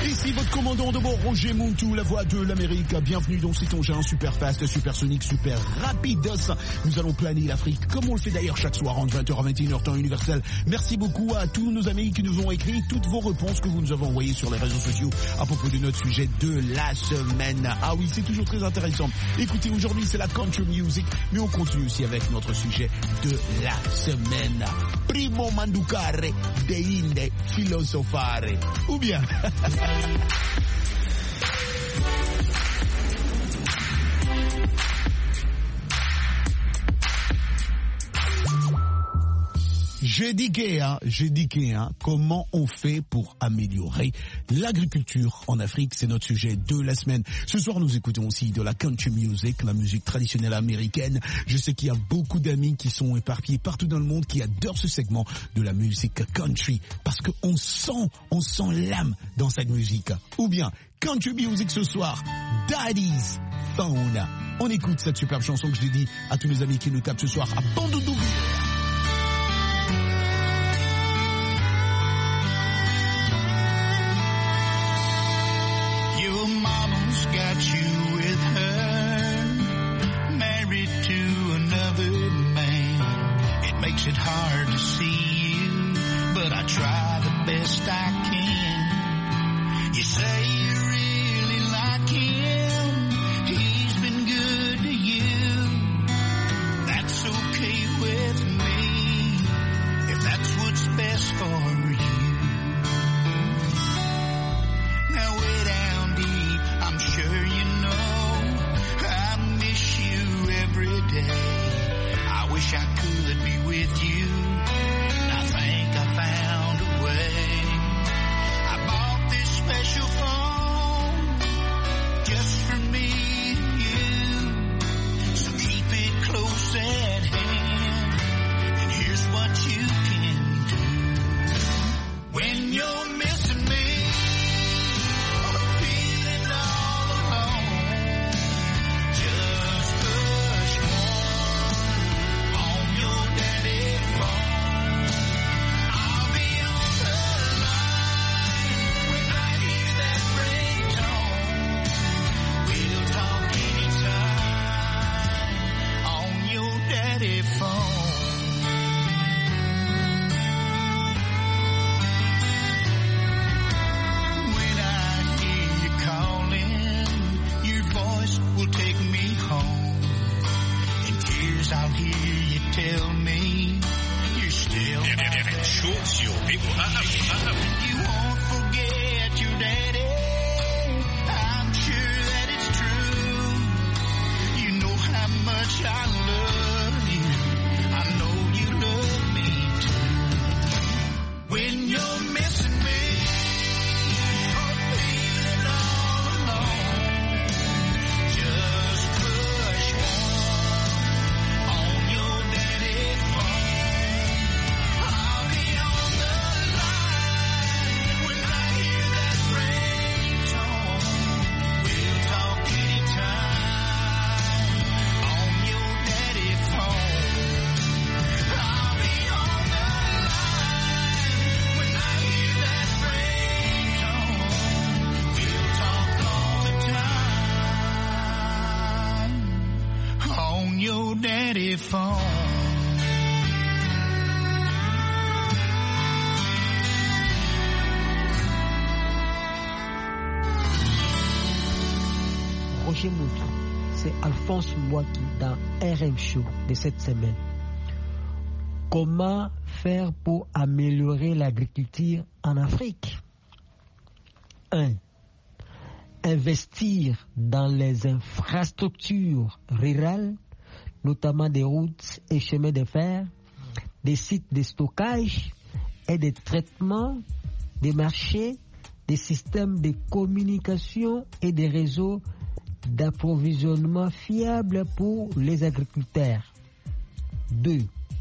Ici votre commandant de bord, Roger Montou, la voix de l'Amérique. Bienvenue dans cet engin super fast, super sonique, super rapidos. Nous allons planer l'Afrique, comme on le fait d'ailleurs chaque soir entre 20h à 21h temps universel. Merci beaucoup à tous nos amis qui nous ont écrit toutes vos réponses que vous nous avez envoyées sur les réseaux sociaux à propos de notre sujet de la semaine. Ah oui, c'est toujours très intéressant. Écoutez, aujourd'hui c'est la country music, mais on continue aussi avec notre sujet de la semaine. Primo manducare de inde filosofare. Ou bien... J'ai dit comment on fait pour améliorer l'agriculture en Afrique, c'est notre sujet de la semaine. Ce soir, nous écoutons aussi de la country music, la musique traditionnelle américaine. Je sais qu'il y a beaucoup d'amis qui sont éparpillés partout dans le monde qui adorent ce segment de la musique country parce qu'on sent l'âme dans cette musique. Ou bien, country music ce soir, Daddy's Phone. On écoute cette superbe chanson que je dis à tous les amis qui nous tapent ce soir à Bandundu. Got you with her, married to another man. It makes it hard to see you, but I try the best I can. You say you really like him, he's been good to you. That's okay with me, if that's what's best for you. Now way down deep, I'm sure you know I miss you every day. I wish I could be with you. I think I found a way. I bought this special phone just for me and you. So keep it close at hand. And here's what you can do. When you're missing me, C'est Alphonse Mwaki dans RM Show de cette semaine. Comment faire pour améliorer l'agriculture en Afrique? 1. Investir dans les infrastructures rurales, notamment des routes et chemins de fer, des sites de stockage et de traitement, des marchés, des systèmes de communication et des réseaux d'approvisionnement fiables pour les agriculteurs. 2.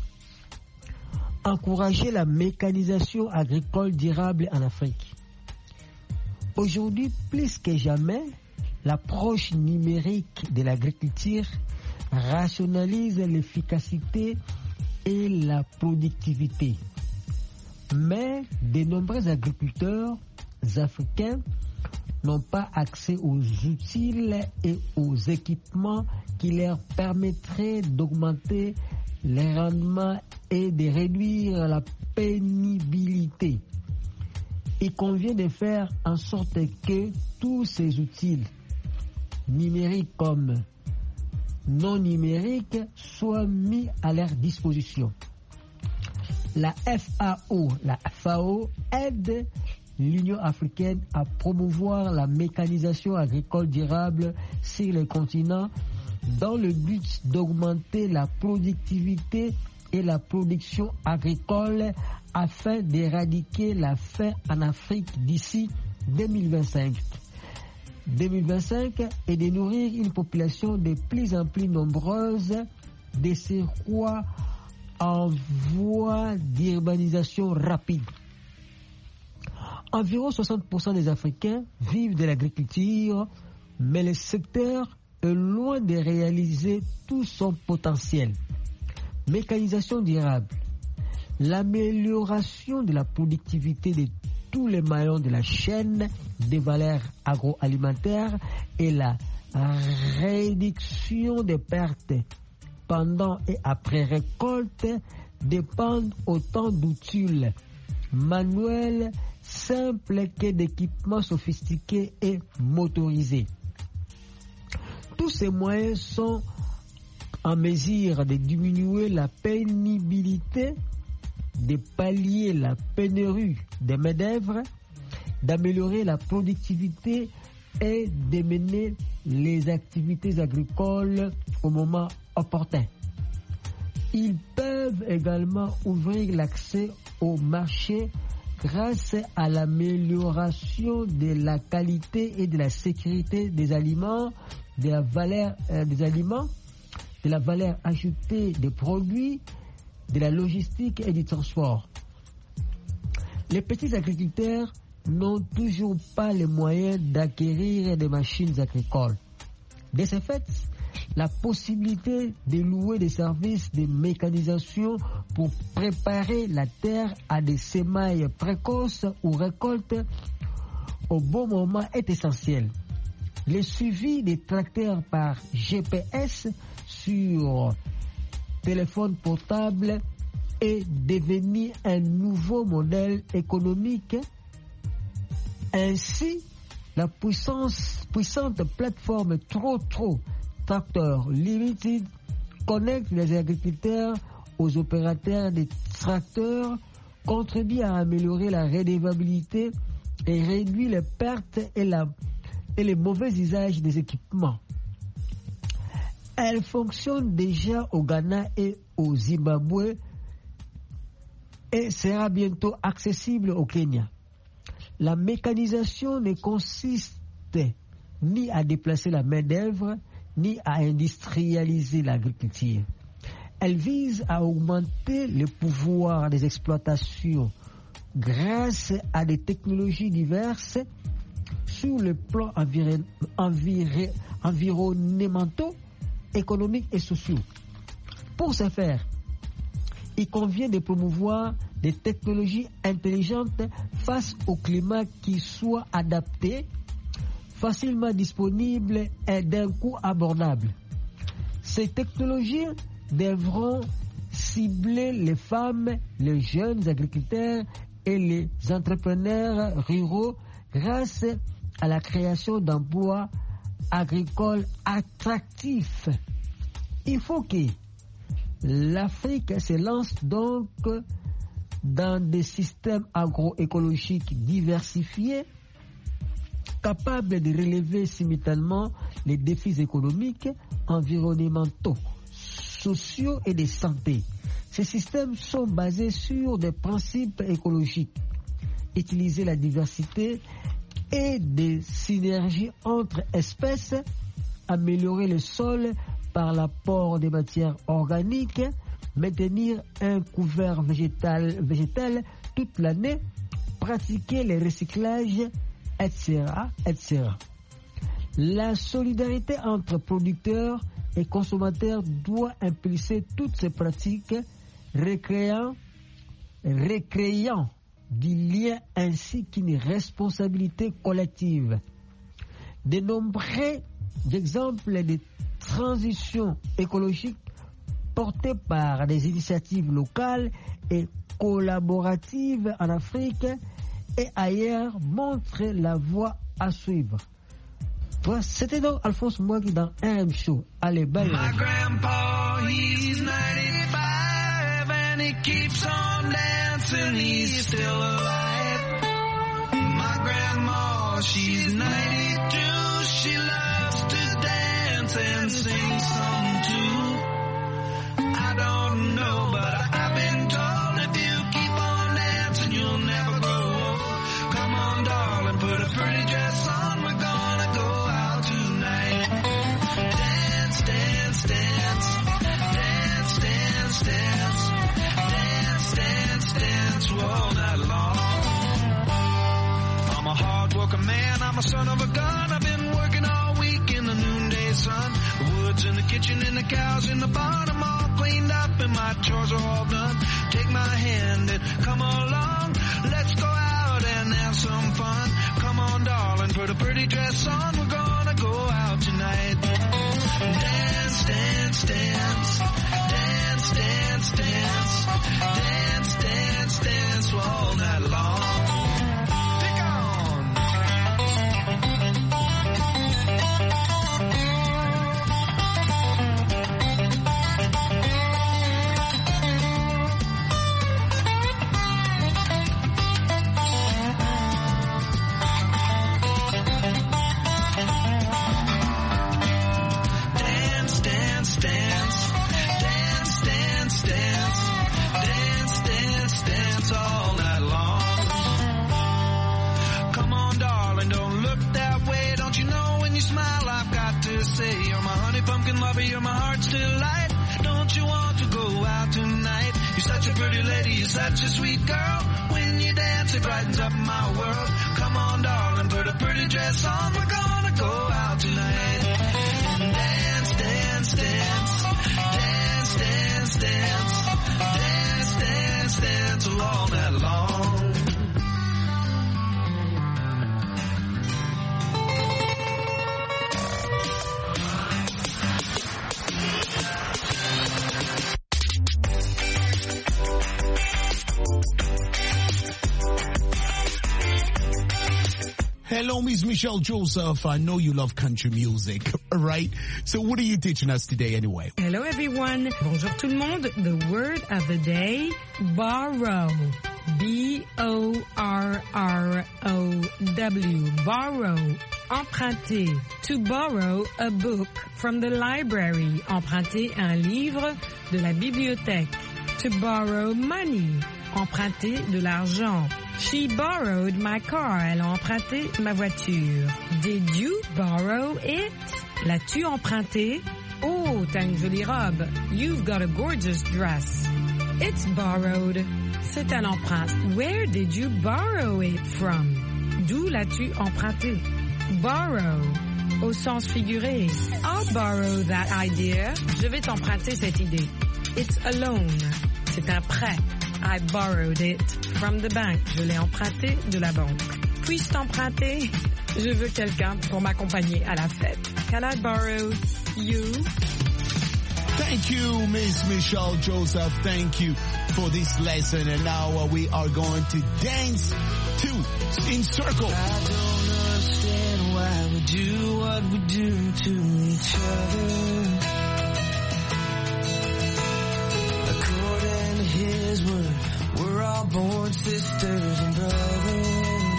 Encourager la mécanisation agricole durable en Afrique. Aujourd'hui, plus que jamais, l'approche numérique de l'agriculture rationalise l'efficacité et la productivité. Mais de nombreux agriculteurs africains n'ont pas accès aux outils et aux équipements qui leur permettraient d'augmenter les rendements et de réduire la pénibilité. Il convient de faire en sorte que tous ces outils, numériques comme non numériques, soient mis à leur disposition. La FAO aide l'Union africaine à promouvoir la mécanisation agricole durable sur le continent dans le but d'augmenter la productivité et la production agricole afin d'éradiquer la faim en Afrique d'ici 2025 et de nourrir une population de plus en plus nombreuse, de surcroît en voie d'urbanisation rapide. Environ 60% des Africains vivent de l'agriculture, mais le secteur est loin de réaliser tout son potentiel. Mécanisation durable, l'amélioration de la productivité de tous les maillons de la chaîne des valeurs agroalimentaires et la réduction des pertes pendant et après récolte dépendent autant d'outils manuels simples que d'équipements sophistiqués et motorisés. Tous ces moyens sont en mesure de diminuer la pénibilité, de pallier la pénurie de main-d'œuvre, d'améliorer la productivité et de mener les activités agricoles au moment opportun. Ils peuvent également ouvrir l'accès au marché grâce à l'amélioration de la qualité et de la sécurité des aliments, de la valeur de la valeur ajoutée des produits, de la logistique et du transport. Les petits agriculteurs n'ont toujours pas les moyens d'acquérir des machines agricoles. De ce fait, la possibilité de louer des services de mécanisation pour préparer la terre à des semailles précoces ou récoltes au bon moment est essentielle. Le suivi des tracteurs par GPS sur téléphone portable est devenu un nouveau modèle économique. Ainsi, la puissante plateforme Trotro Tractor Limited connecte les agriculteurs aux opérateurs des tracteurs, contribue à améliorer la redevabilité et réduit les pertes et les mauvais usages des équipements. Elle fonctionne déjà au Ghana et au Zimbabwe et sera bientôt accessible au Kenya. La mécanisation ne consiste ni à déplacer la main-d'œuvre, ni à industrialiser l'agriculture. Elle vise à augmenter le pouvoir des exploitations grâce à des technologies diverses sur le plan environnementaux, économiques et sociaux. Pour ce faire, il convient de promouvoir des technologies intelligentes face au climat qui soient adaptées, facilement disponibles et d'un coût abordable. Ces technologies devront cibler les femmes, les jeunes agriculteurs et les entrepreneurs ruraux grâce à la création d'emplois agricoles attractifs. Il faut que l'Afrique se lance donc dans des systèmes agroécologiques diversifiés, capables de relever simultanément les défis économiques, environnementaux, sociaux et de santé. Ces systèmes sont basés sur des principes écologiques. Utiliser la diversité et des synergies entre espèces, améliorer le sol par l'apport des matières organiques, maintenir un couvert végétal toute l'année, pratiquer le recyclage, etc., etc. La solidarité entre producteurs et consommateurs doit impulser toutes ces pratiques, recréant du lien ainsi qu'une responsabilité collective. de nombreux exemples de transition écologique portées par des initiatives locales et collaboratives en Afrique et ailleurs montrent la voie à suivre. C'était donc Alphonse Mouagui dans RM Show. Allez, bye. My grandpa, he's 95 and he keeps on dancing, he's still alive. My grandma, she's 92, she loves to dance and sing some too. I don't know, but I've been told if you keep on dancing, you'll never grow old. Come on, darling, put a pretty dress on, we're gonna go out tonight. Dance, dance, dance, dance, dance, dance, dance, dance, dance, all night long. I'm a hard-working man, I'm a son of a gun, I've been working all week in the noonday sun. The woods in the kitchen and the cows in the barn, I'm all cleaned up and my chores are all done. Take my hand and come along, let's go out and have some fun. Come on, darling, put a pretty dress on, we're gonna go out tonight. Dance, dance, dance, dance, dance, dance, dance, dance, dance, all night long. Pick on. Dance, dance, dance, dance, dance, dance, dance, dance, dance, all night long. Come on, darling, don't look that way. Don't you know when you smile, I've got to say, you're my honey pumpkin lover, you're my heart's delight. Don't you want to go out tonight? You're such a pretty lady, you're such a sweet girl. When you dance, it brightens up my world. Come on, darling, put a pretty dress on, we're gonna go out tonight. Dance, dance, dance, dance, dance, dance, dance, dance, dance, all night long. Hello, Miss Michelle Joseph. I know you love country music, right? So what are you teaching us today anyway? Hello everyone. Bonjour tout le monde. The word of the day, borrow. B-O-R-R-O-W. Borrow. Emprunter. To borrow a book from the library. Emprunter un livre de la bibliothèque. To borrow money. Emprunter de l'argent. She borrowed my car. Elle a emprunté ma voiture. Did you borrow it? L'as-tu emprunté? Oh, t'as une jolie robe. You've got a gorgeous dress. It's borrowed. C'est un emprunt. Where did you borrow it from? D'où l'as-tu emprunté? Borrow. Au sens figuré. I'll borrow that idea. Je vais t'emprunter cette idée. It's a loan. C'est un prêt. I borrowed it from the bank. Je l'ai emprunté de la banque. Puis-je t'emprunter? Je veux quelqu'un pour m'accompagner à la fête. Can I borrow you? Thank you, Miss Michelle Joseph. Thank you for this lesson. And now we are going to dance in circle. I don't understand why we do what we do to each other. According to his word, we're all born sisters and brothers.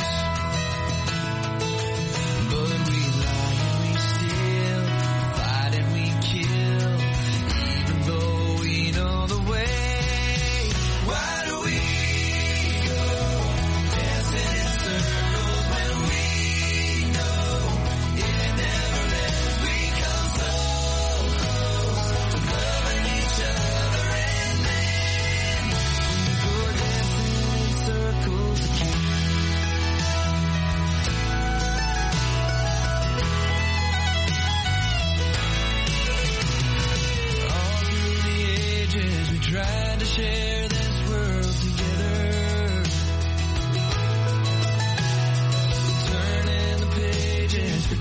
But we lie and we steal, fight and we kill, even though we know the way. Why do we go dancing in circles when we know it never ends? We come so close to loving each other, and then we go dancing in circles.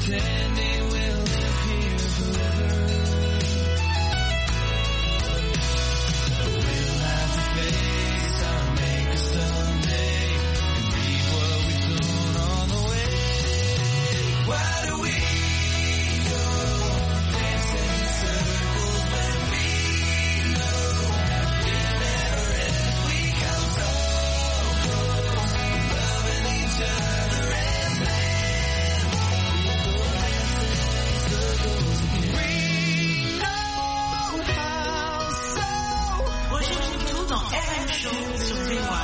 pretending we'll live here forever. We'll have to face our maker someday and reap what we've sown on the way. Why do we go dancing in circles when we know we'll never end? We come so close, loving each other and land. We know how so. Rejoignez tout dans RM Show sur VOA.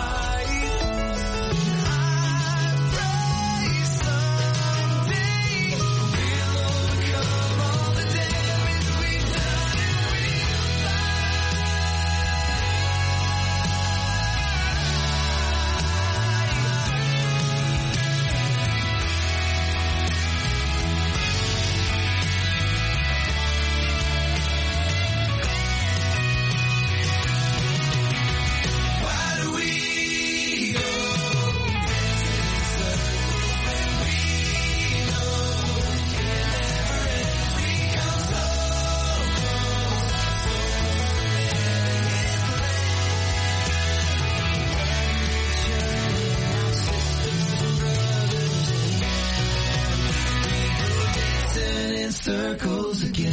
Circles again.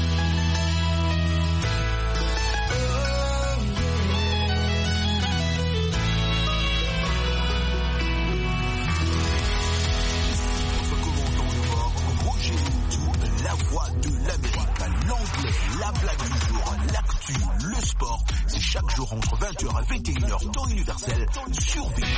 Votre commandant de bord, Roger Moutou, la voix de l'Amérique, l'anglais, la blague du jour, l'actu, le sport, c'est chaque jour entre 20h et 21h, temps universel, sur VOA.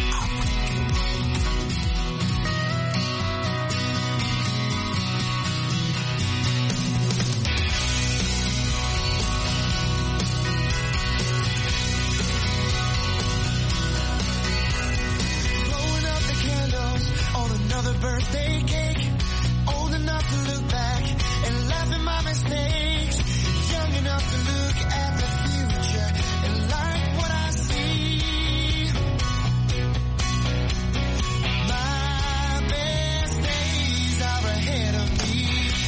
Blowing up the candles on another birthday cake. Old enough to look back and laugh at my mistakes. Young enough to look at the future and like what I see. My best days are ahead of me.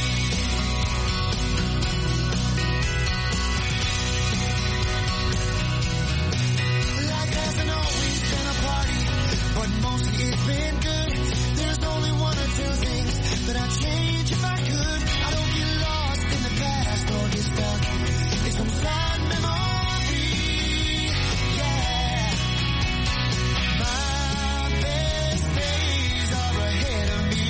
Life hasn't always been a party, but mostly it's been good. There's only one or two things that I'd change if I could. I don't get lost in the past or get stuck in some sad memory. Yeah. My best days are ahead of me.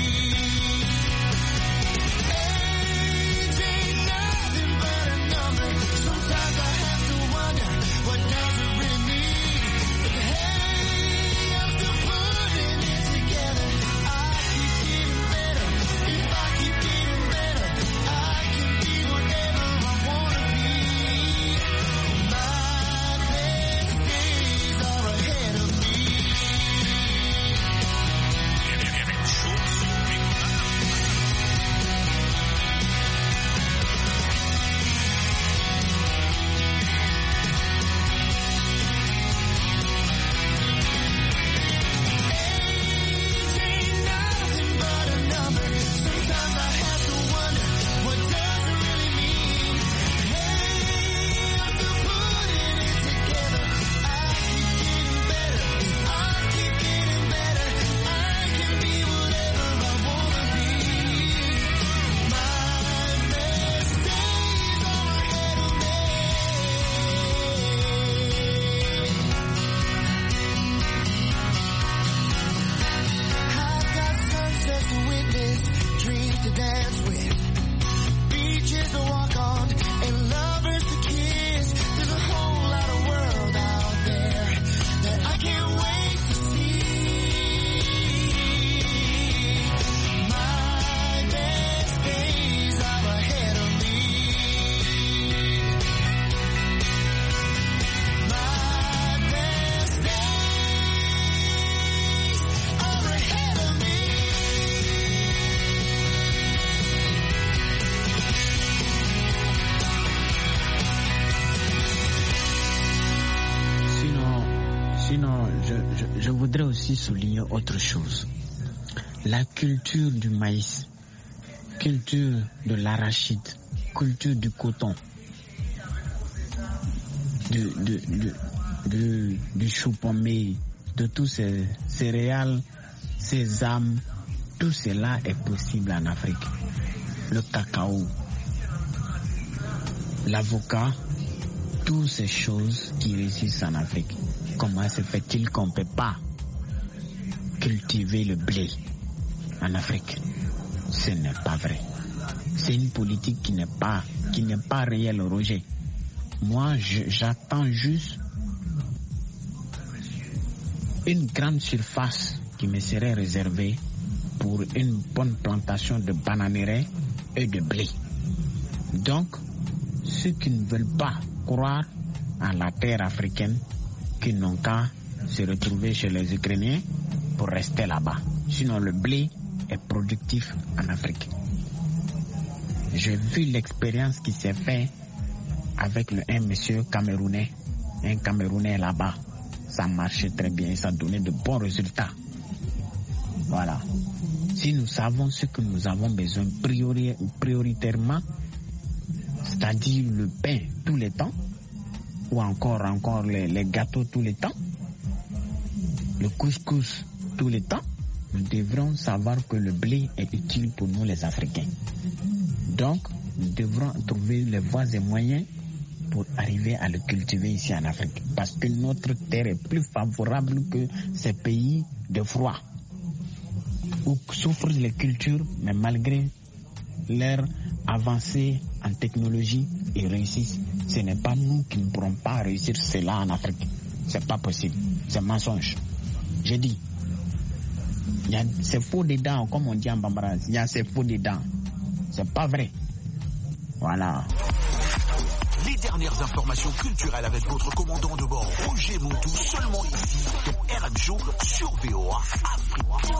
Age ain't nothing but a number. Sometimes I have to wonder, what does it really mean? But hey, I'm still putting it together. I keep getting better. If I keep getting better, I can be whatever I wanna be. My best days are ahead of me. Age ain't nothing but a number. Sometimes I have to wonder, what does it really mean? Hey, I'm still putting it together. I keep getting better. I keep getting better. I can be whatever I wanna be. My best days are ahead of me. I've got sunsets to witness, dreams to dance with, beaches to walk on, and lovers to kiss. There's a whole lot of world out there that I can't wait to see. My best days are ahead of me. My best days are ahead of me. Sinon, je voudrais aussi souligner autre chose. La culture du maïs culture de l'arachide, culture du coton, du chou pommé, de tous ces céréales, sésame, tout cela est possible en Afrique. Le cacao, l'avocat, toutes ces choses qui réussissent en Afrique. Comment se fait-il qu'on ne peut pas cultiver le blé en Afrique? Ce n'est pas vrai. C'est une politique qui n'est pas réelle, Roger. Moi, j'attends juste une grande surface qui me serait réservée pour une bonne plantation de bananeraies et de blé. Donc, ceux qui ne veulent pas croire en la terre africaine, qui n'ont qu'à se retrouver chez les Ukrainiens pour rester là-bas. Sinon, le blé est productif en Afrique. J'ai vu l'expérience qui s'est faite avec un monsieur camerounais, un Camerounais là-bas. Ça marchait très bien et ça donnait de bons résultats. Voilà. Si nous savons ce que nous avons besoin prioritairement, c'est-à-dire le pain tous les temps, ou encore les gâteaux tous les temps, le couscous tous les temps, nous devrons savoir que le blé est utile pour nous les Africains. Donc, nous devrons trouver les voies et moyens pour arriver à le cultiver ici en Afrique. Parce que notre terre est plus favorable que ces pays de froid, où souffrent les cultures, mais malgré leur avancée en technologie, ils réussissent. Ce n'est pas nous qui ne pourrons pas réussir cela en Afrique. C'est pas possible. C'est mensonge. J'ai dit, il y a ces faux dedans, comme on dit en bambara, il y a ces faux dedans. C'est pas vrai. Voilà. Les dernières informations culturelles avec votre commandant de bord, Roger Montou, seulement ici, dans RM Show sur VOA Afrique.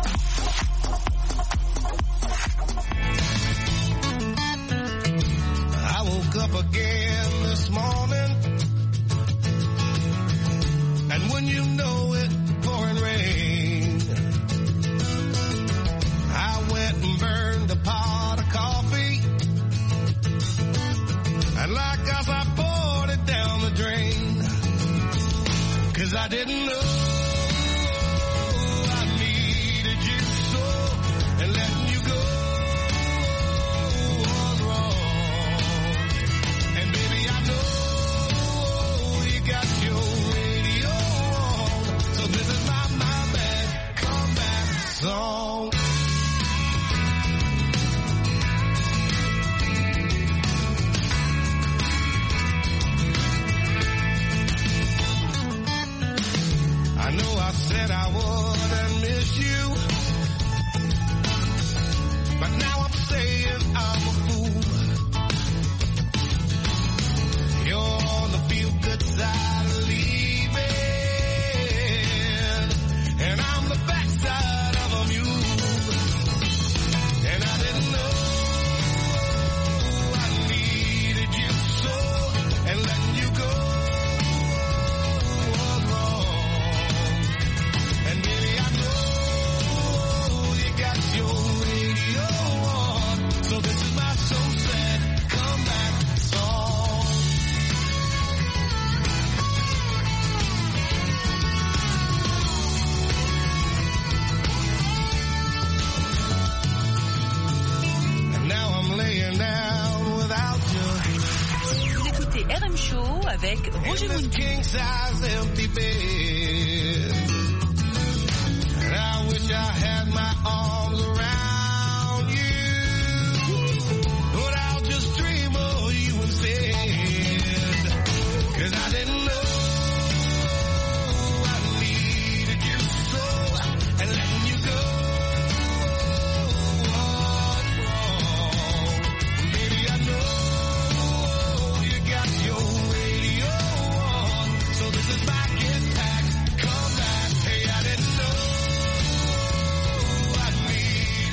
I woke up again this morning, and when you know it, pouring rain, I went and burned a pot of coffee, and like us I poured it down the drain, 'cause I didn't know I needed you so, and letting you go was wrong. And baby, I know you got your radio on, so this is my bad comeback song. I know I said I wouldn't miss you, but now I'm saying I'm a fool. You're on the feel-good side of leaving, and I'm the backside of a mule. And I didn't know I needed you so, and letting you go was wrong. And baby, I know you got your radio on, so this is my so sad comeback song. And now I'm laying down without you. Vous écoutez RM Show avec Roger In this Montou. king size empty bed, and I wish I had my arms around you, but I'll just dream of you instead, 'cause I didn't know I needed you so, and letting you go was wrong. Baby, I know you got your radio on, so this is my get back, come back. Hey, I didn't know I needed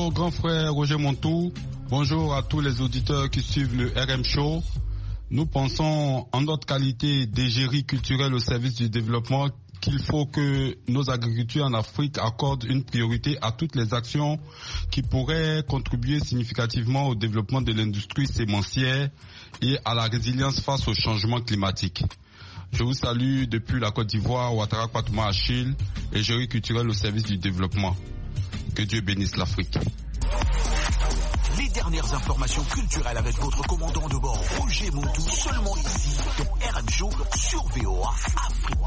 Bonjour grand frère Roger Montou, bonjour à tous les auditeurs qui suivent le RM Show. Nous pensons en notre qualité d'égérie culturelle au service du développement qu'il faut que nos agriculteurs en Afrique accordent une priorité à toutes les actions qui pourraient contribuer significativement au développement de l'industrie sémencière et à la résilience face au changement climatique. Je vous salue depuis la Côte d'Ivoire, Ouattara Kwatouma Achille, égérie culturelle au service du développement. Que Dieu bénisse l'Afrique. Les dernières informations culturelles avec votre commandant de bord Roger Montou, seulement ici, dans RM Show sur VOA Afrique.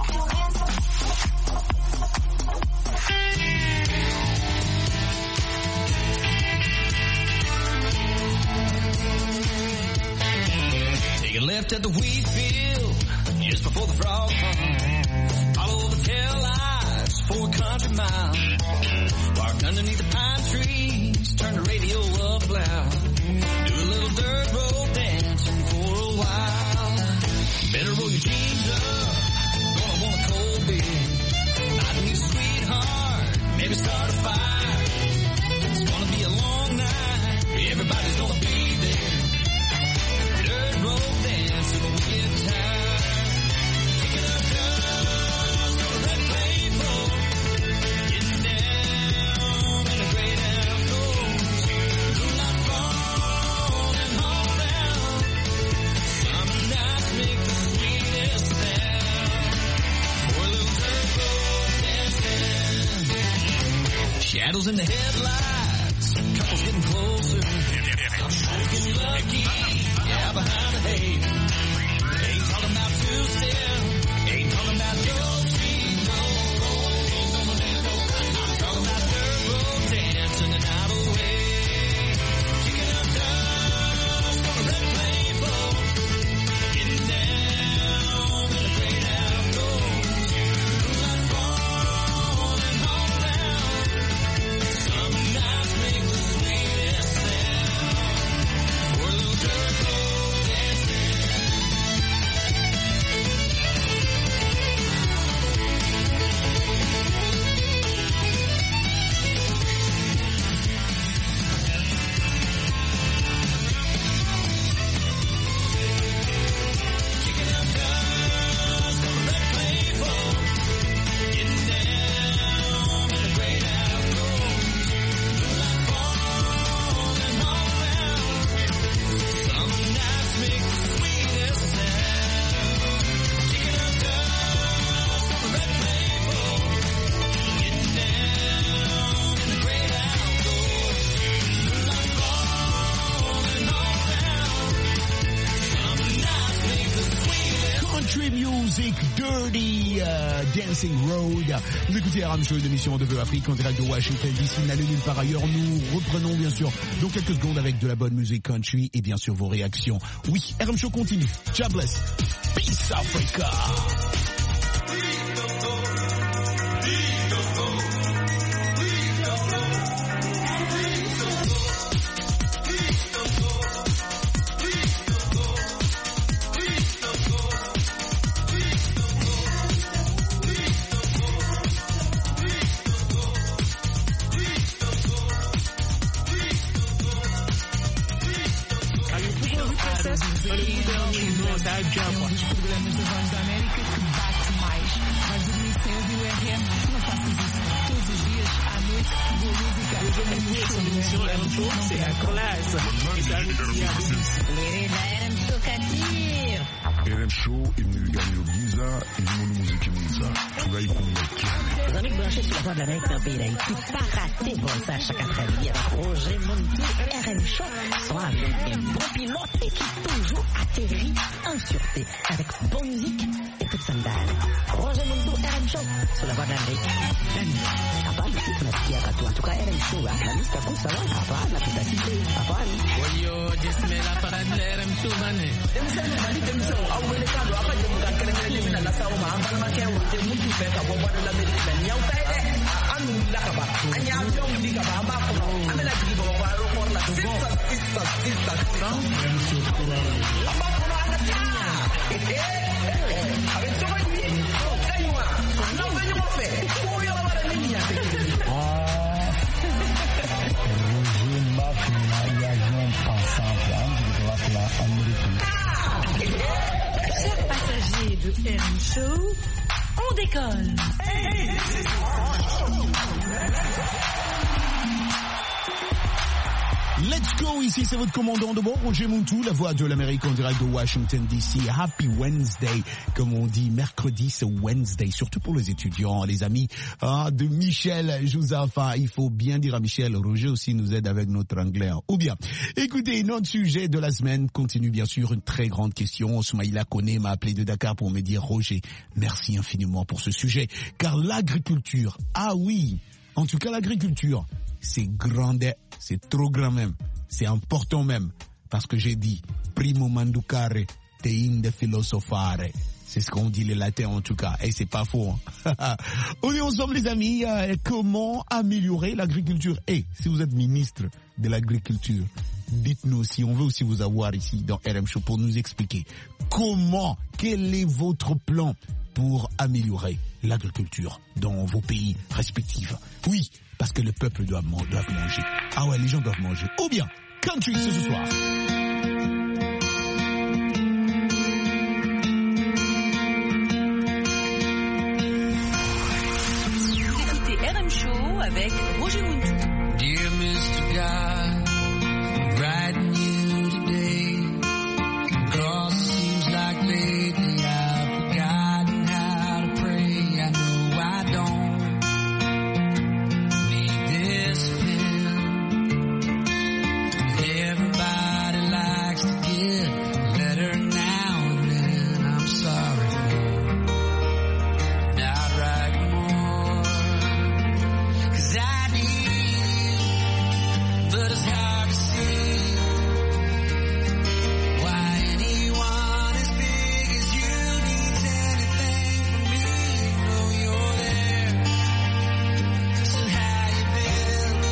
Take a left at the wheat field, just before the frog pond. Follow the tail lights for a country mile. Park underneath the pine trees, turn the radio up loud. Do a little dirt road dancing for a while. Better roll your jeans up, gonna want a cold beer. I need a sweetheart, maybe start a fire. It's gonna be a long night, everybody's gonna be there. Dirt road dancing when we get tired. Kicking up dust on a red clay floor. Getting down in the great outdoors. Moonlight falling all around. Summer nights make the sweetest sound. For a little dirt road dancing. Shadows in the headlights, couples getting closer. Looking lucky, yeah, behind the hay. Ain't talking about two-step, ain't talking about Grove Street Road. I'm talking about dirt road dancing and out of the way. Kicking up dust on a red clay floor. Getting down in the great outdoors. Moonlight falling all around. Summer nights make the sweetest sound. For a little dirt road dancing. Kicking up dust on a red clay floor. Getting down in the great outdoors. Moonlight falling all around. Summer nights make the sweetest sound. Kicking up dust on a red clay floor. Getting down in the great outdoors. Moonlight falling all around. Summer nights make the sweetest. Country Music, Dirty Dancing Road. Vous écoutez RM Show, une émission de VOA Afrique en direct de Washington DC. N'allez nulle part ailleurs. Nous reprenons bien sûr dans quelques secondes avec de la bonne musique country et bien sûr vos réactions. Oui, RM Show continue. God bless. Peace Africa. RM Show imeganyiro byiza irimo n'umuziki mwiza turayikunda. Les amis branchés sur la voie de l'Amérique dans le pays d'Haïti, pas rater bon ça chaque après-midi avec Roger Montou, RM Show, soit avec des bons pilotes et qui toujours atterrit en sûreté avec bonne musique et toute sandale. Roger Montou, RM Show, sur la voie de l'Amérique. Hapana, sisi tunasikia katu. En tout cas, RM Show, na mimi sitakusa wala hapana, tutasite. Hapana. Oyo, jismela para RM Show bane. Demsema mali demsema au wele kando hapa je mkakelele mimi na la sawa maamba na kewo je mtu peka kwa bwana la mimi na nyau taide anu la kaba anya afyo mdika ba amba ko amela jibo kwa ro ko la to go sister amba ko ana tia avec toi ni kanywa na venyo mo fe ko yo la bara ni ya de RM Show, on décolle. Let's go, ici c'est votre commandant de bord, Roger Montou, la voix de l'Amérique en direct de Washington DC. Happy Wednesday, comme on dit, mercredi c'est Wednesday, surtout pour les étudiants, les amis de Michel Joussafa. Il faut bien dire à Michel, Roger aussi nous aide avec notre anglais. Ou bien, écoutez, notre sujet de la semaine continue bien sûr, une très grande question. Soumaïla Koné m'a appelé de Dakar pour me dire, Roger, merci infiniment pour ce sujet, car l'agriculture, ah oui, en tout cas l'agriculture, c'est grand, c'est trop grand même, c'est important même, parce que j'ai dit, primo manducare, te inde filosofare. C'est ce qu'on dit les latins en tout cas, et c'est pas faux. Hein. On est ensemble les amis, comment améliorer l'agriculture? Et si vous êtes ministre de l'agriculture, dites-nous aussi, on veut aussi vous avoir ici dans RM Show pour nous expliquer comment, quel est votre plan pour améliorer l'agriculture dans vos pays respectifs. Oui, parce que le peuple doit manger. Ah ouais, les gens doivent manger. Ou bien, country ce soir. Vous écoutez RM Show avec Roger Montou. Dear Mr. God, I'm writing you today, because it seems like lately I've forgotten how to pray. I know I don't need this pen. Everybody likes to get a letter now and then. I'm sorry for not writing more, 'cause I need you, but it's hard to see why anyone as big as you needs anything from me. You know you're there, so how you been?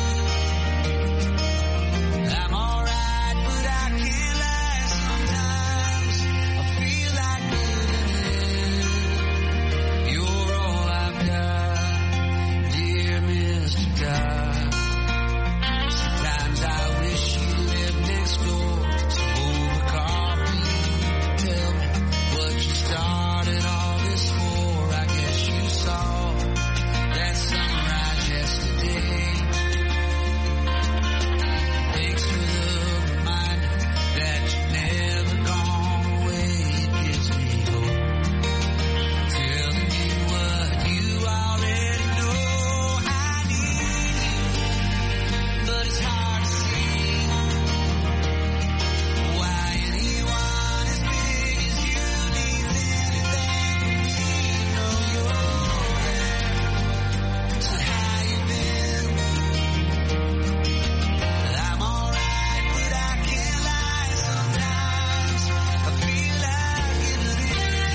I'm alright, but I can't lie sometimes. I feel like giving in. You're all I've got, dear Mr. God. Sometimes I wish you lived next door, so over coffee, tell me what you started all this for. I guess you saw that sunrise yesterday. Thanks for the reminder that you've never gone away. It gives me hope, telling me what you already know. I need you, but it's hard to see why anyone as big as you needs anything from me. You know you're there, so how you been? I'm alright, but I can't lie sometimes. I feel like giving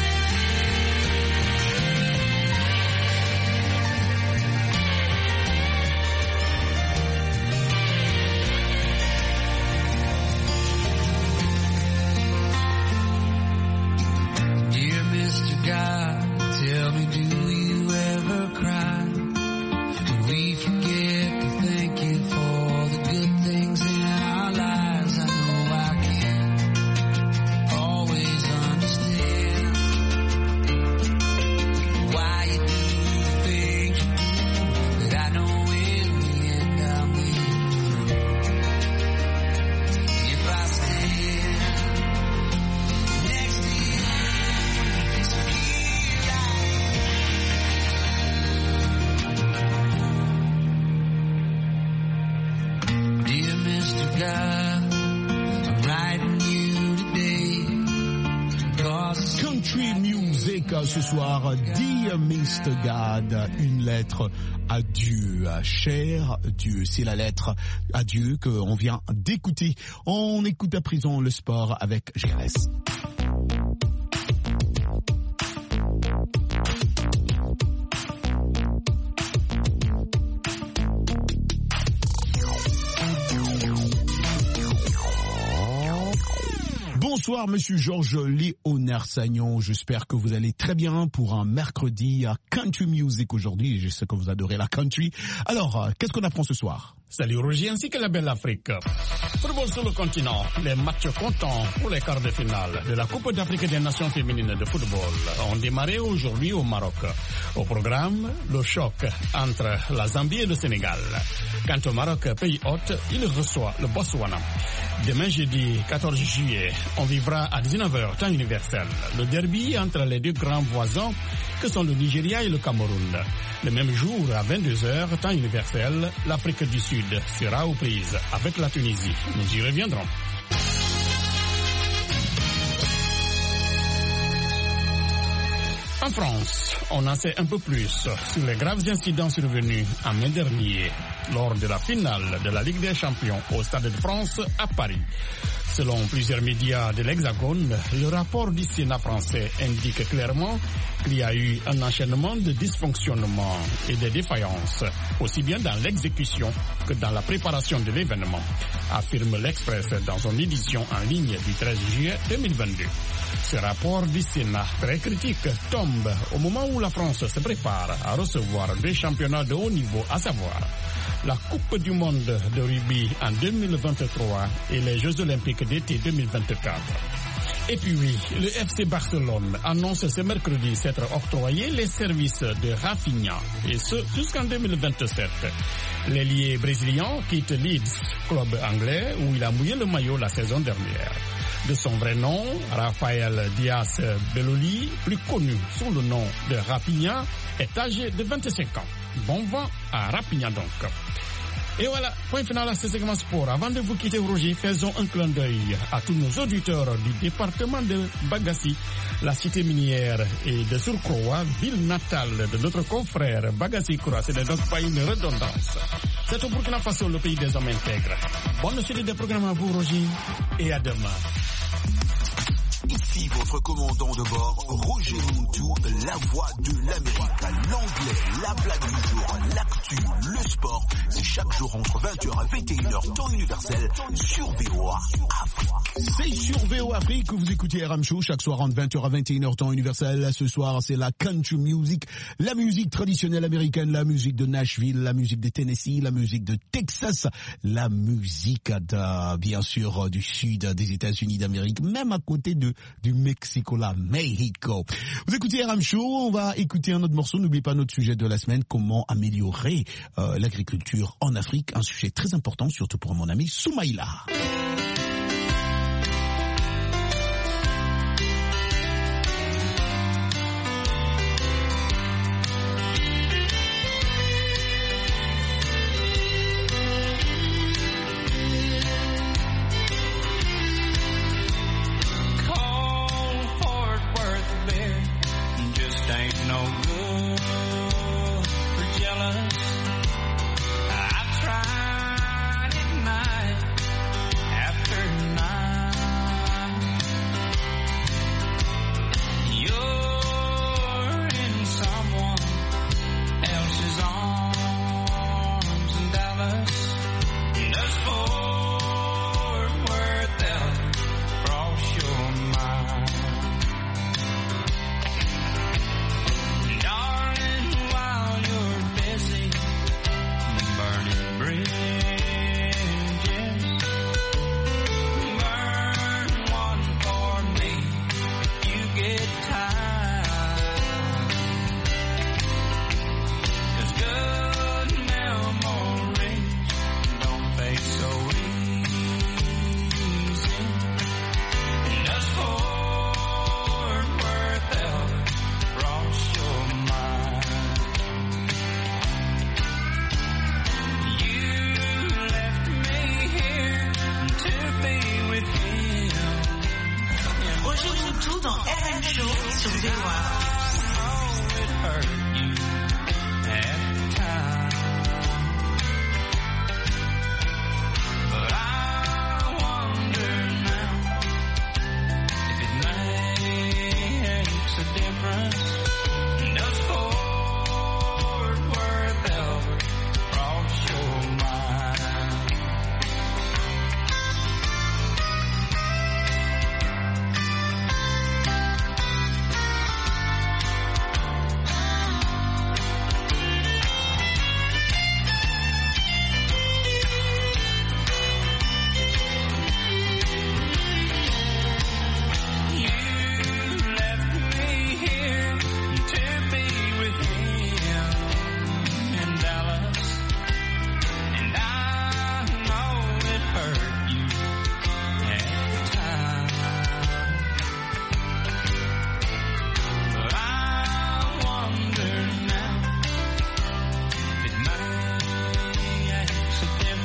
in. Dear Mr. God, tell me, do you ever cry? Do we forget to thank you for the good things in our lives? I know I can't always understand why you do the things you do, but I know in the end I'm waiting through. If I stand next to you, so here I am. Dear Mr. God, I'm writing you today, 'cause Country music ce soir, Dear Mr. God, une lettre à Dieu, cher Dieu. C'est la lettre à Dieu qu'on vient d'écouter. On écoute à présent le sport avec GRS. Bonsoir Monsieur Georges Léonard Sagnon, j'espère que vous allez très bien pour un mercredi à Country Music aujourd'hui, je sais que vous adorez la country. Alors, qu'est-ce qu'on apprend ce soir? Salut Roger ainsi que la belle Afrique. Football sur le continent, les matchs comptants pour les quarts de finale de la Coupe d'Afrique des Nations féminines de football ont démarré aujourd'hui au Maroc. Au programme, le choc entre la Zambie et le Sénégal. Quant au Maroc, pays hôte, il reçoit le Botswana. Demain jeudi 14 juillet, on vivra à 19h temps universel le derby entre les deux grands voisins que sont le Nigeria et le Cameroun. Le même jour, à 22h temps universel, l'Afrique du Sud sera aux prises avec la Tunisie. Nous y reviendrons. En France, on en sait un peu plus sur les graves incidents survenus en mai dernier lors de la finale de la Ligue des Champions au Stade de France à Paris. Selon plusieurs médias de l'Hexagone, le rapport du Sénat français indique clairement qu'il y a eu un enchaînement de dysfonctionnements et de défaillances, aussi bien dans l'exécution que dans la préparation de l'événement, affirme l'Express dans son édition en ligne du 13 juillet 2022. Ce rapport du Sénat très critique tombe au moment où la France se prépare à recevoir deux championnats de haut niveau, à savoir la Coupe du Monde de rugby en 2023 et les Jeux Olympiques d'été 2024. Et puis oui, le FC Barcelone annonce ce mercredi s'être octroyé les services de Rafinha, et ce jusqu'en 2027. L'ailier brésilien quitte Leeds, club anglais où il a mouillé le maillot la saison dernière. De son vrai nom, Rafael Diaz Belloli, plus connu sous le nom de Rafinha, est âgé de 25 ans. Bon vent à Rafinha donc. Et voilà, point final à ce segment sport. Avant de vous quitter, Roger, faisons un clin d'œil à tous nos auditeurs du département de Bagassi, la cité minière, et de surcroît, ville natale de notre confrère Bagassi Koura. Ce n'est donc pas une redondance. C'est au Burkina Faso, le pays des hommes intègres. Bonne suite des programmes à vous, Roger, et à demain. Ici votre commandant de bord, Roger Muntou, la voix de l'Amérique, l'anglais, la blague du jour, l'actu, le sport. C'est chaque jour entre 20h et 21h, temps universel, sur VOA Afrique. C'est sur VOA Afrique que vous écoutez RM Show chaque soir entre 20h à 21h, temps universel. Ce soir, c'est la country music, la musique traditionnelle américaine, la musique de Nashville, la musique de Tennessee, la musique de Texas, la musique bien sûr du sud des États-Unis d'Amérique, même à côté du Mexico, la Mexico. Vous écoutez RM Show, on va écouter un autre morceau. N'oubliez pas notre sujet de la semaine, comment améliorer l'agriculture en Afrique. Un sujet très important, surtout pour mon ami Soumaïla.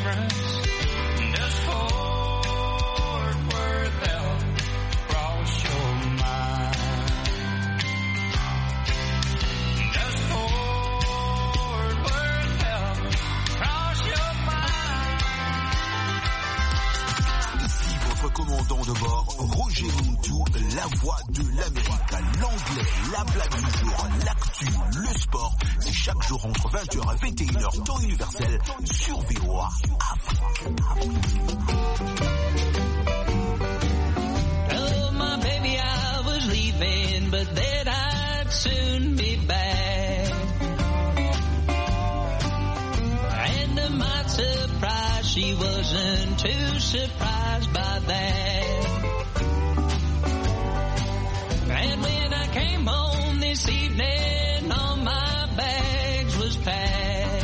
difference. Does Fort Worth ever cross your mind? Does Fort Worth ever cross your mind? Ici votre commandant de bord, Roger Montou, la voix de l'Amérique. L'anglais, la blague du jour, l'actu, le sport, c'est chaque jour entre 20h et 21h, temps universel, sur VOA Afrique. Oh, my baby, I was leaving, but that I'd soon be back. And to my surprise, she wasn't too surprised by that. And when I came home this evening, all my bags was packed.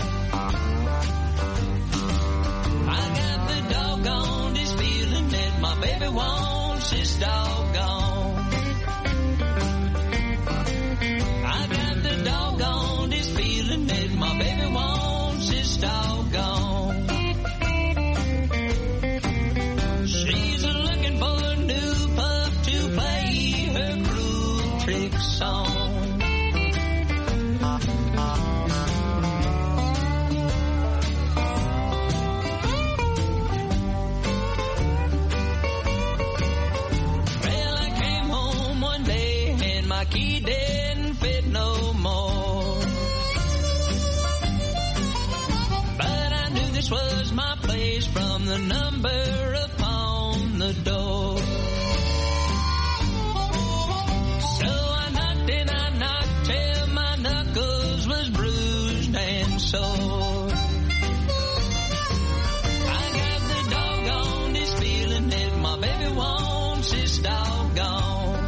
I got the doggonest feeling that my baby wants this doggone. I got the doggonest feeling that my baby wants this doggone. She's looking for a new pup to play her cruel tricks on. Well, I came home one day and my key didn't fit no more. But I knew this was my place from the number upon the door. So I knocked and I knocked till my knuckles was bruised and sore. I got the doggonest feeling that my baby wants this doggone.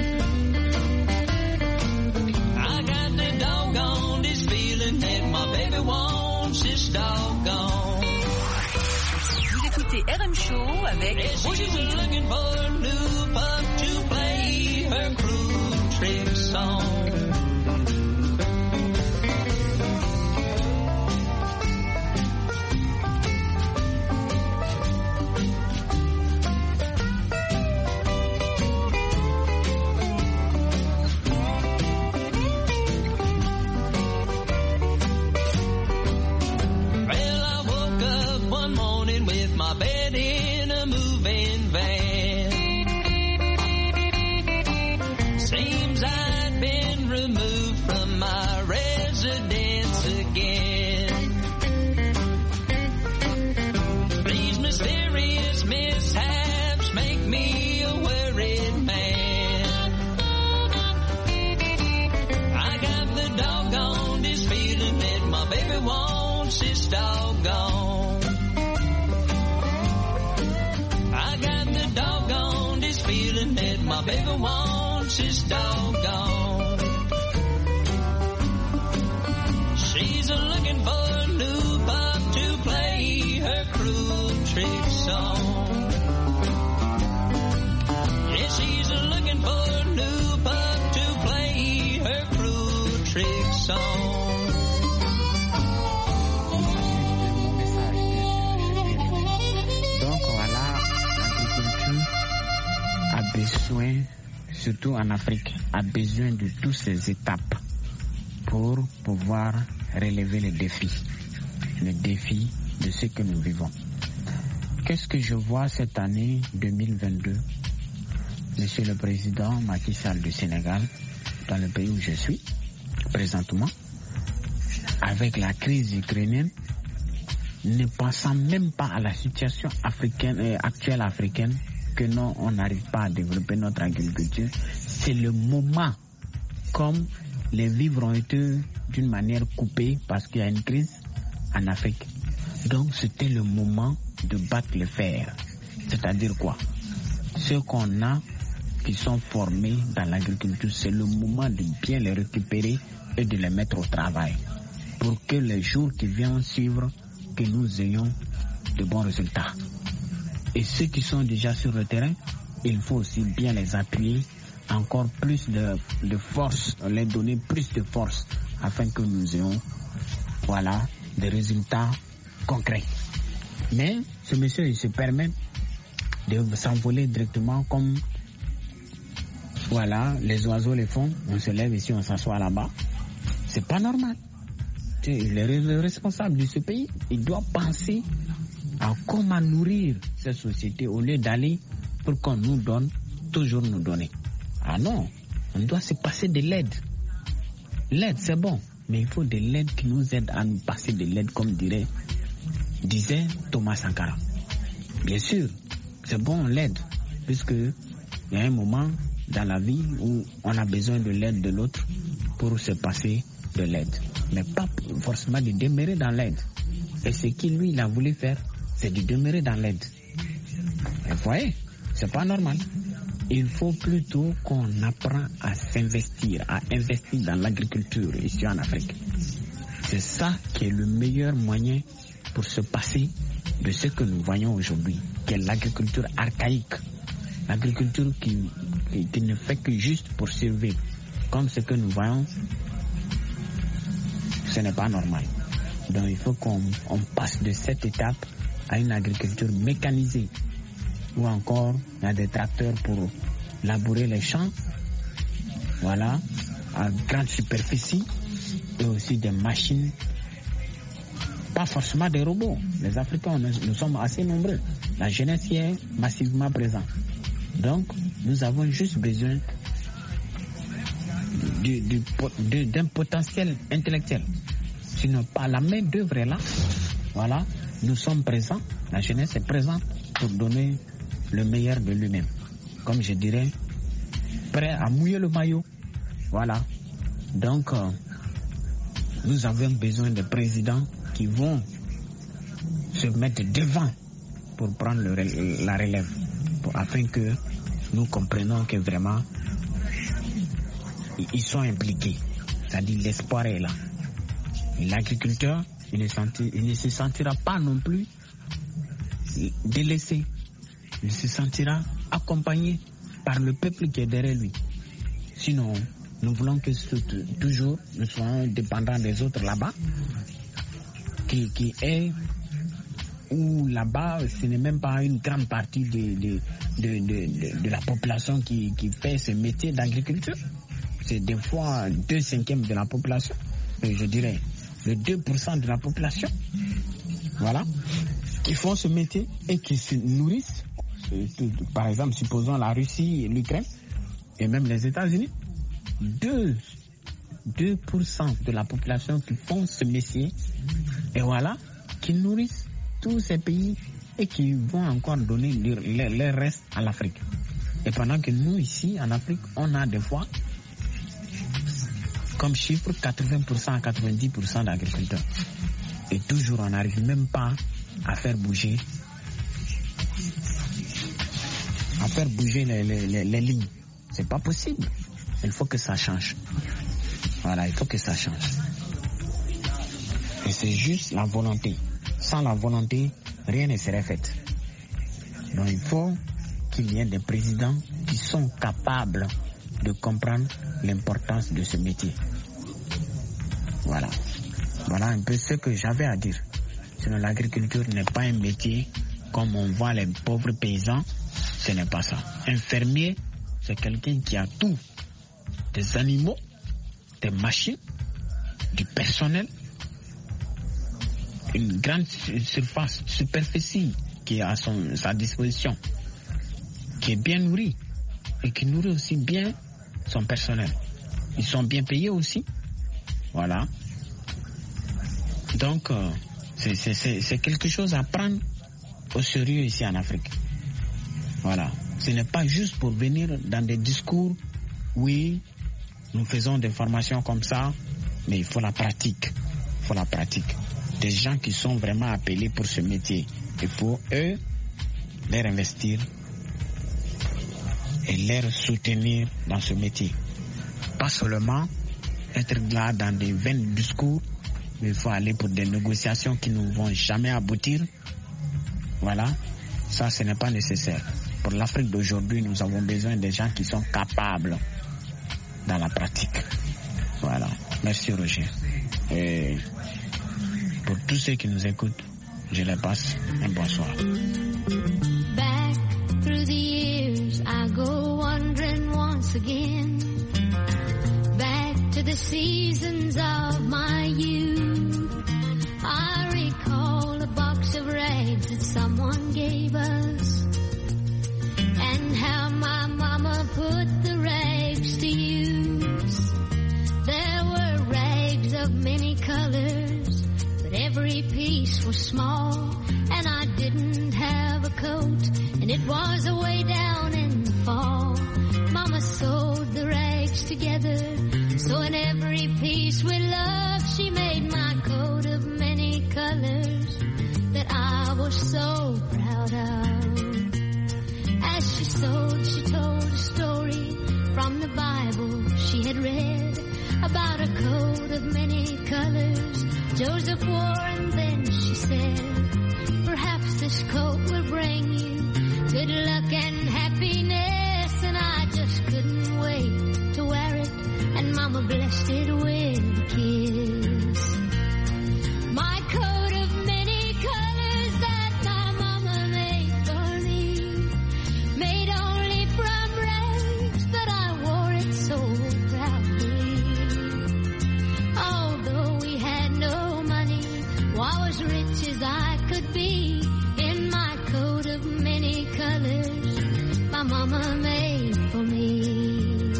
I got the doggonest feeling that my baby wants this doggone. Vous écoutez RM Show avec Roger She's Montou. looking for a new pup to play her cruel tricks on. Well, I woke up one morning with my bed in a moving van. Seems I'd been removed from my residence again. These mysterious mishaps make me a worried man. I got the doggonest feeling that my baby wants this doggone. I got the doggonest feeling that my baby wants this doggone. She's looking for a new pup to play her cruel tricks on. Yeah, she's looking for a new pup to play her cruel tricks on. Donc voilà, l'agriculture a besoin, surtout en Afrique, a besoin de toutes ces étapes pour pouvoir relever les défis de ce que nous vivons. Qu'est-ce que je vois cette année 2022? Monsieur le Président Macky Sall du Sénégal, dans le pays où je suis présentement, avec la crise ukrainienne, ne pensant même pas à la situation actuelle africaine, que non, on n'arrive pas à développer notre agriculture. C'est le moment, comme les vivres ont été d'une manière coupée parce qu'il y a une crise en Afrique. Donc c'était le moment de battre le fer. C'est-à-dire quoi? Ceux qu'on a qui sont formés dans l'agriculture, c'est le moment de bien les récupérer et de les mettre au travail pour que les jours qui viennent suivre, que nous ayons de bons résultats. Et ceux qui sont déjà sur le terrain, il faut aussi bien les appuyer, encore plus de force, leur donner plus de force afin que nous ayons, voilà, des résultats concrets. Mais ce monsieur, il se permet de s'envoler directement comme, voilà, les oiseaux les font. On se lève ici, on s'assoit là-bas. C'est pas normal. Il est le responsable de ce pays. Il doit penser à comment nourrir cette société au lieu d'aller pour qu'on nous donne, toujours nous donner. Ah non, on doit se passer de l'aide. L'aide, c'est bon, mais il faut de l'aide qui nous aide à nous passer de l'aide, comme disait Thomas Sankara. Bien sûr, c'est bon l'aide, puisque il y a un moment dans la vie où on a besoin de l'aide de l'autre pour se passer de l'aide. Mais pas forcément de demeurer dans l'aide. Et ce qu'il lui il a voulu faire, c'est de demeurer dans l'aide. Et vous voyez, c'est pas normal. Il faut plutôt qu'on apprend à s'investir, à investir dans l'agriculture ici en Afrique. C'est ça qui est le meilleur moyen pour se passer de ce que nous voyons aujourd'hui, qui est l'agriculture archaïque. L'agriculture qui ne fait que juste pour survivre. Comme ce que nous voyons, ce n'est pas normal. Donc il faut qu'on passe de cette étape à une agriculture mécanisée, ou encore il y a des tracteurs pour labourer les champs, voilà, à grande superficie, et aussi des machines, pas forcément des robots. Les Africains, nous sommes assez nombreux. La jeunesse y est massivement présente. Donc, nous avons juste besoin d'un potentiel intellectuel. Sinon, pas la main d'œuvre est là. Voilà, nous sommes présents, la jeunesse est présente pour donner le meilleur de lui-même. Comme je dirais, prêt à mouiller le maillot. Voilà. Donc, nous avons besoin de présidents qui vont se mettre devant pour prendre la relève, afin que nous comprenions que vraiment, ils sont impliqués. C'est-à-dire l'espoir est là. Et l'agriculteur, il ne se sentira pas non plus délaissé. Il se sentira accompagné par le peuple qui est derrière lui. Sinon, nous voulons que toujours nous soyons dépendants des autres là-bas, qui est où là-bas, ce n'est même pas une grande partie de la population qui fait ce métier d'agriculture. C'est des fois 2/5 de la population, je dirais le 2% de la population, voilà, qui font ce métier et qui se nourrissent. Par exemple, supposons la Russie et l'Ukraine, et même les États-Unis, 2% de la population qui font ce métier, et voilà, qui nourrissent tous ces pays et qui vont encore donner leur reste à l'Afrique. Et pendant que nous, ici, en Afrique, on a des fois, comme chiffre, 80% à 90% d'agriculteurs. Et toujours, on n'arrive même pas à faire bouger les lignes. C'est pas possible. Il faut que ça change. Voilà, il faut que ça change. Et c'est juste la volonté. Sans la volonté, rien ne serait fait. Donc il faut qu'il y ait des présidents qui sont capables de comprendre l'importance de ce métier. Voilà. Voilà un peu ce que j'avais à dire. Sinon, l'agriculture n'est pas un métier comme on voit les pauvres paysans. Ce n'est pas ça. Un fermier, c'est quelqu'un qui a tout. Des animaux, des machines, du personnel, une grande superficie qui est à sa disposition, qui est bien nourrie et qui nourrit aussi bien son personnel. Ils sont bien payés aussi. Voilà. Donc, c'est quelque chose à prendre au sérieux ici en Afrique. Voilà. Ce n'est pas juste pour venir dans des discours, oui, nous faisons des formations comme ça, mais il faut la pratique. Il faut la pratique. Des gens qui sont vraiment appelés pour ce métier. Il faut, eux, les investir et les soutenir dans ce métier. Pas seulement être là dans des vains discours, mais il faut aller pour des négociations qui ne vont jamais aboutir. Voilà, ça ce n'est pas nécessaire. Pour l'Afrique d'aujourd'hui, nous avons besoin de gens qui sont capables dans la pratique. Voilà, merci Roger. Et pour tous ceux qui nous écoutent, Je les passe un bon soir. Back through the years, I go wandering once again. Back to the seasons of my youth. I recall a box of rags that someone gave us, and how my mama put the rags to use. There were rags of many colors, but every piece was small, and I didn't have a coat, and it was away down in the fall. Mama sewed the rags together, so in every piece with love she made my coat of many colors that I was so proud of. As she sewed, she told a story from the Bible she had read about a coat of many colors Joseph wore, and then she said, perhaps this coat will bring you good luck and happiness, and I just couldn't wait to wear it, and Mama blessed it with a kiss. My coat of many colors that my Mama made for me, made only from rags, but I wore it so proudly. Although we had no money, I was rich as I could be in my coat of many colors my Mama made for me.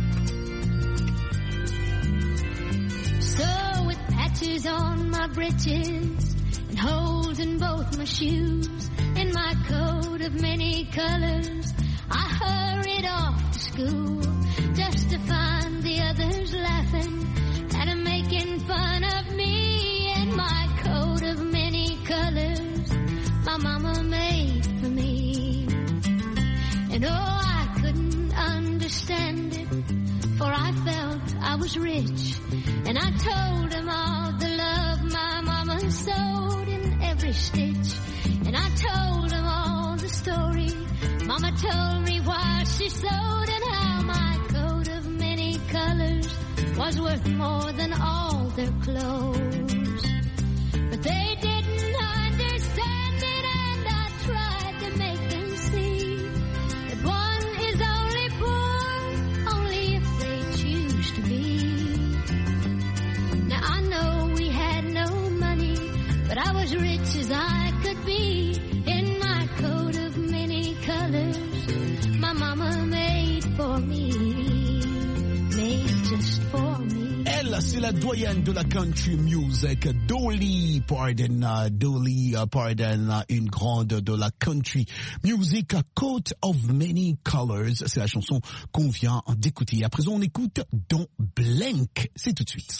So with patches on my breeches and holes in both my shoes, in my coat of many colors, I hurried off to school just to find the others laughing and making fun of me in my coat of many colors my Mama made for me. And oh, I couldn't understand it, for I felt I was rich, and I told him all the love my Mama sewed in every stitch, and I told him all the story Mama told me why she sewed, and how my coat of many colors was worth more than all their clothes. But they didn't understand it, and I tried to make them see that one is only poor only if they choose to be. Now I know we had no money, but I was rich as I could be in my coat of many colors my Mama made for me, made just for me. Elle, c'est la doyenne de la country music, Dolly Parton, une grande de la country music, Coat of Many Colors. C'est la chanson qu'on vient d'écouter. À présent, on écoute Don't Blink. C'est tout de suite.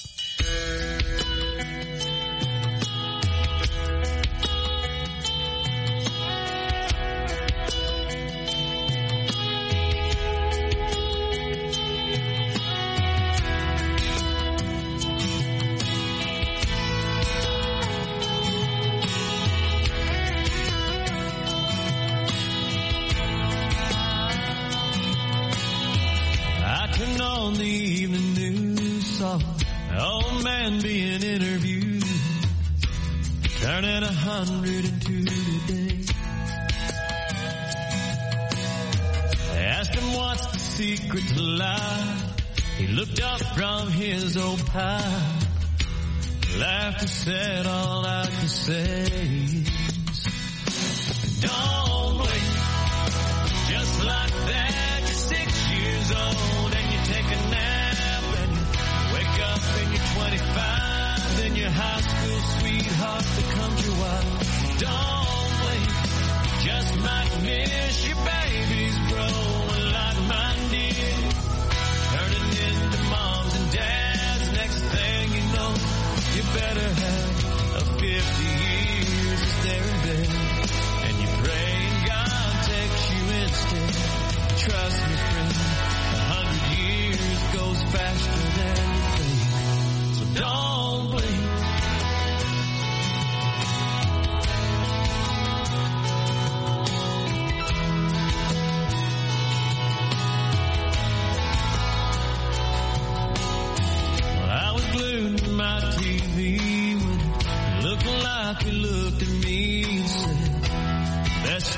On the evening news, saw an old man being interviewed, turning 102 today. They asked him what's the secret to life. He looked up from his old pie, laughed and said, all I can say is, don't blink. Just like that, you're 6 years old and you take a nap and you wake up and you're 25, then your high school sweetheart becomes your wife. Don't blink, just might miss your babies growing like mine did, turning into moms and dads. Next thing you know, you better have a 50 years to stare in bed, and you pray and God takes you instead. Trust me, friend, 100 years goes faster than you think, so don't blink. Well, I was glued to my TV when it looked like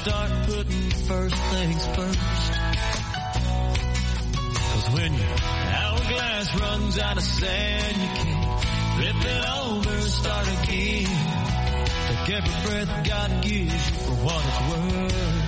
start putting first things first. 'Cause when your hourglass runs out of sand, you can't flip it over and start again. Take every breath God gives you for what it's worth.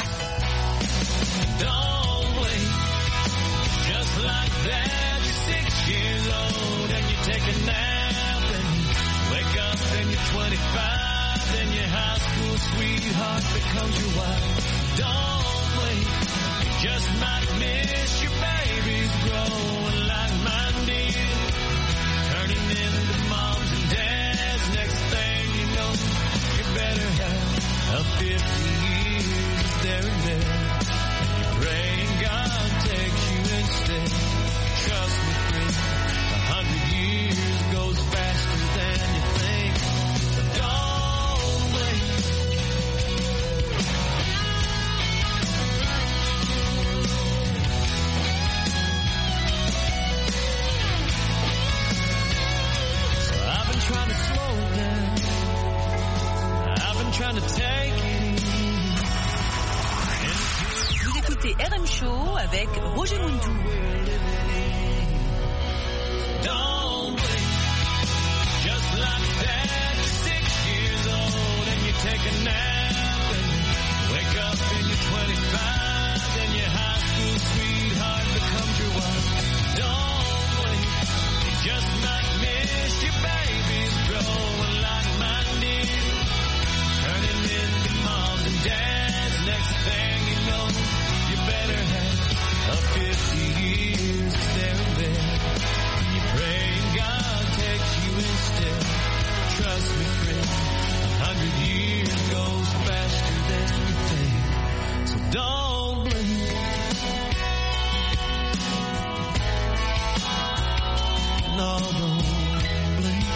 Don't wait, just like that, you're 6 years old and you take a nap and wake up and you're 25, then your high school sweetheart becomes your wife. Don't wait, you just might miss your babies growing like mine did, turning into moms and dads. Next thing you know, you better have a 50 years there and there. Praying God takes you instead. Trust me, friend, 100 years goes faster than you think. So don't wait. So I've been trying to slow it down. I've been trying to take it easy. Vous écoutez RM Show avec Roger Muntou. Don't wait, just like that, 6 years old and you take a nap and wake up and you're 25 and your high school sweetheart becomes your wife. Don't wait, you just might miss your babies growing like mine did, turning into moms and dads. Next thing you know, you better have a 50 years there and there. You pray God takes you instead. Trust me, friend, 100 years goes faster than you think. So don't blink. No, don't blink.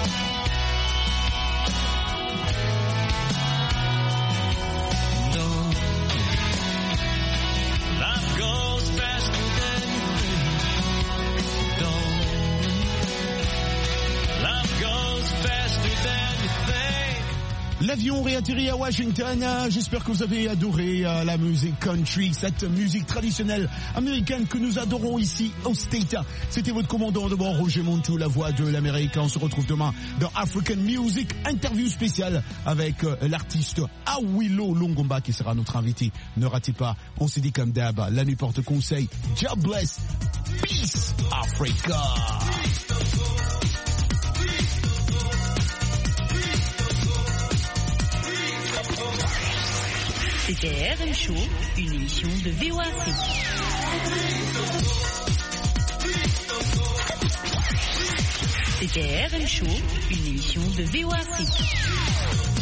Don't blink. Life goes faster than you think. Don't blink. Life goes faster than you think. L'avion réatterrit à Washington. J'espère que vous avez adoré la musique country, cette musique traditionnelle américaine que nous adorons ici au State. C'était votre commandant de bord, Roger Muntou, la voix de l'Amérique. On se retrouve demain dans African Music, interview spéciale avec l'artiste Awilo Longomba qui sera notre invité. Ne ratez pas, on s'est dit comme d'hab, la nuit porte conseil. God bless, peace, Africa. C'était RM Show, une émission de VOA Afrique. C'était RM Show, une émission de VOA Afrique.